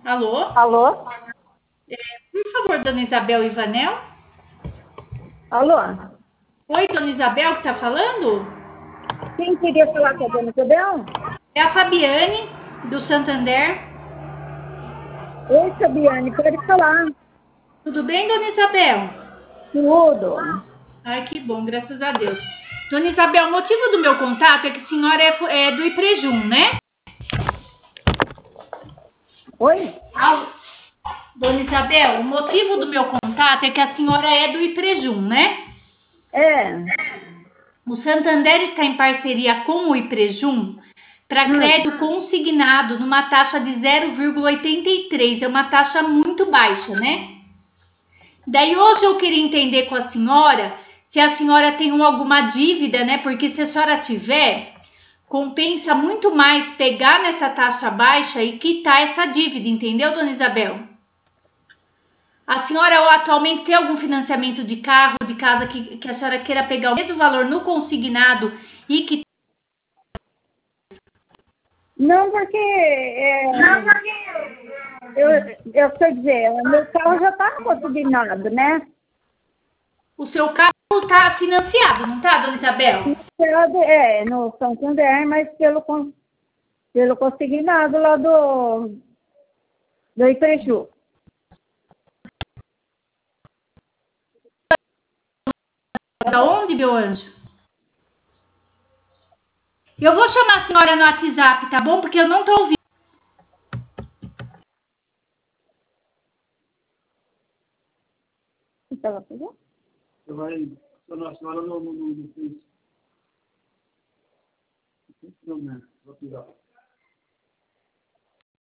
Alô? Alô? Por favor, dona Isabel Ivanel? Alô? Oi, dona Isabel que tá falando? Quem queria falar com a dona Isabel? É a Fabiane, do Santander. Oi, Fabiane, pode falar. Tudo bem, dona Isabel? Tudo. Ai, que bom, graças a Deus. Dona Isabel, o motivo do meu contato é que a senhora é do Iprejum, né? Oi? Dona Isabel, o motivo do meu contato é que a senhora é do Iprejum, né? É. O Santander está em parceria com o Iprejum para Hum. crédito consignado numa taxa de 0,83. É uma taxa muito baixa, né? Daí hoje eu queria entender com a senhora se a senhora tem alguma dívida, né? Porque se a senhora tiver, compensa muito mais pegar nessa taxa baixa e quitar essa dívida, entendeu, dona Isabel? A senhora atualmente tem algum financiamento de carro, de casa que a senhora queira pegar o mesmo valor no consignado e que Não, porque eu sei dizer, o meu carro já está consignado, né? o seu carro está financiado, não tá, dona Isabel? No Santander, mas pelo consignado lá do Ipreju. Da onde, meu anjo? Eu vou chamar a senhora no WhatsApp, tá bom? Porque eu não tô ouvindo. Você estava pegando? Você vai. A senhora não fez. Não, né? Vou pegar.